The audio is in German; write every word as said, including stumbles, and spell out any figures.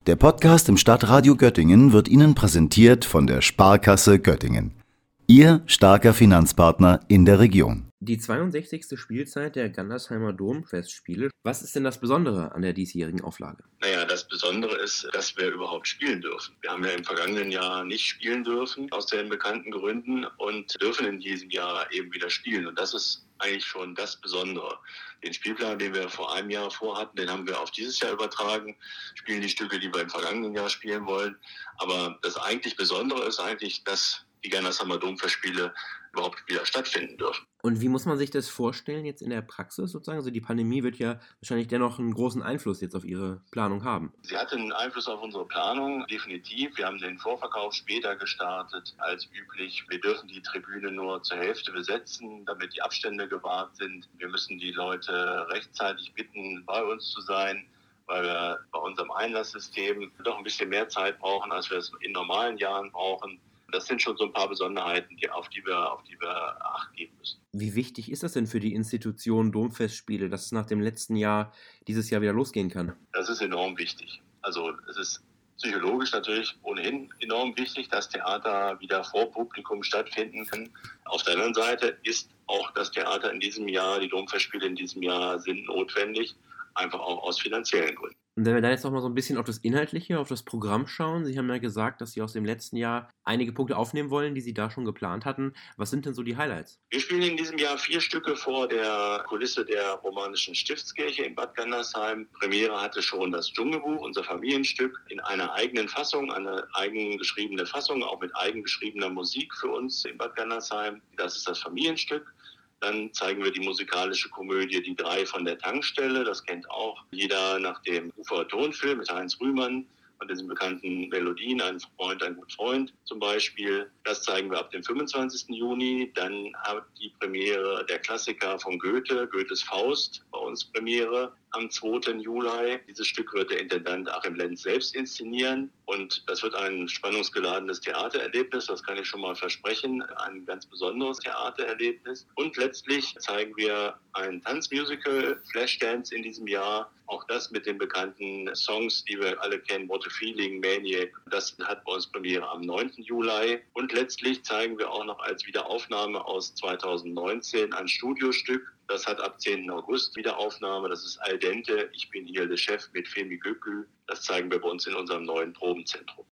Der Podcast im Stadtradio Göttingen wird Ihnen präsentiert von der Sparkasse Göttingen. Ihr starker Finanzpartner in der Region. Die zweiundsechzigste Spielzeit der Gandersheimer Domfestspiele. Was ist denn das Besondere an der diesjährigen Auflage? Naja, das Besondere ist, dass wir überhaupt spielen dürfen. Wir haben ja im vergangenen Jahr nicht spielen dürfen, aus den bekannten Gründen, und dürfen in diesem Jahr eben wieder spielen. Und das ist eigentlich schon das Besondere. Den Spielplan, den wir vor einem Jahr vorhatten, den haben wir auf dieses Jahr übertragen, spielen die Stücke, die wir im vergangenen Jahr spielen wollen. Aber das eigentlich Besondere ist eigentlich, dass die Gandersheimer Domfestspiele überhaupt wieder stattfinden dürfen. Und wie muss man sich das vorstellen jetzt in der Praxis sozusagen? Also die Pandemie wird ja wahrscheinlich dennoch einen großen Einfluss jetzt auf Ihre Planung haben. Sie hatte einen Einfluss auf unsere Planung, definitiv. Wir haben den Vorverkauf später gestartet als üblich. Wir dürfen die Tribüne nur zur Hälfte besetzen, damit die Abstände gewahrt sind. Wir müssen die Leute rechtzeitig bitten, bei uns zu sein, weil wir bei unserem Einlasssystem doch ein bisschen mehr Zeit brauchen, als wir es in normalen Jahren brauchen. Das sind schon so ein paar Besonderheiten, die, auf, die wir, auf die wir Acht geben müssen. Wie wichtig ist das denn für die Institution Domfestspiele, dass es nach dem letzten Jahr dieses Jahr wieder losgehen kann? Das ist enorm wichtig. Also es ist psychologisch natürlich ohnehin enorm wichtig, dass Theater wieder vor Publikum stattfinden kann. Auf der anderen Seite ist auch das Theater in diesem Jahr, die Domfestspiele in diesem Jahr sind notwendig, einfach auch aus finanziellen Gründen. Und wenn wir dann jetzt noch mal so ein bisschen auf das Inhaltliche, auf das Programm schauen. Sie haben ja gesagt, dass Sie aus dem letzten Jahr einige Punkte aufnehmen wollen, die Sie da schon geplant hatten. Was sind denn so die Highlights? Wir spielen in diesem Jahr vier Stücke vor der Kulisse der romanischen Stiftskirche in Bad Gandersheim. Premiere hatte schon das Dschungelbuch, unser Familienstück, in einer eigenen Fassung, eine eigen geschriebene Fassung, auch mit eigen geschriebener Musik für uns in Bad Gandersheim. Das ist das Familienstück. Dann zeigen wir die musikalische Komödie Die Drei von der Tankstelle. Das kennt auch jeder nach dem Ufer-Tonfilm mit Heinz Rühmann und diesen bekannten Melodien, Ein Freund, ein guter Freund zum Beispiel. Das zeigen wir ab dem fünfundzwanzigsten Juni. Dann hat die Premiere der Klassiker von Goethe, Goethes Faust, bei uns Premiere am zweiten Juli. Dieses Stück wird der Intendant Achim Lenz selbst inszenieren. Und das wird ein spannungsgeladenes Theatererlebnis, das kann ich schon mal versprechen. Ein ganz besonderes Theatererlebnis. Und letztlich zeigen wir ein Tanzmusical, Flashdance in diesem Jahr. Auch das mit den bekannten Songs, die wir alle kennen, What a Feeling, Maniac. Das hat bei uns Premiere am neunten Juli. Und letztlich zeigen wir auch noch als Wiederaufnahme aus zweitausendneunzehn ein Studiostück. Das hat ab zehnten August Wiederaufnahme. Das ist Al dente, ich bin hier der Chef mit Femi Gökü. Das zeigen wir bei uns in unserem neuen Probenzentrum.